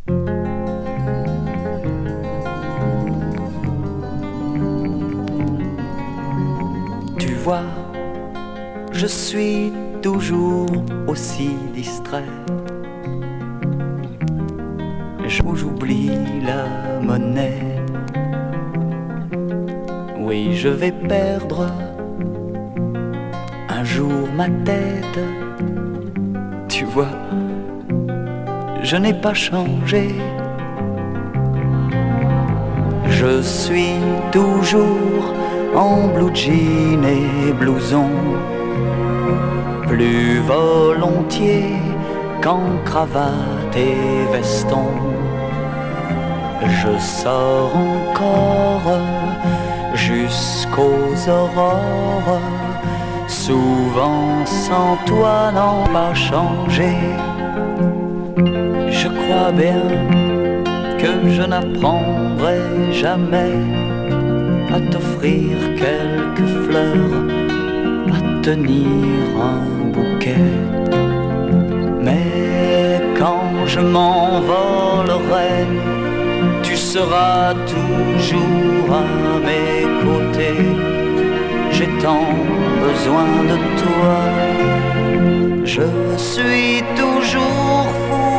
Tu vois, je suis toujours aussi distrait. J'oublie la monnaie. Oui, je vais perdre un jour ma tête. Tu vois, je n'ai pas changé. Je suis toujours en blue jean et blouson, plus volontiers qu'en cravate et veston. Je sors encore jusqu'aux aurores, souvent sans toi, n'en pas changé. Je crois bien que je n'apprendrai jamais à t'offrir quelques fleurs, à tenir un bouquet. Mais quand je m'envolerai, tu seras toujours à mes côtés. J'ai tant besoin de toi. Je suis toujours fou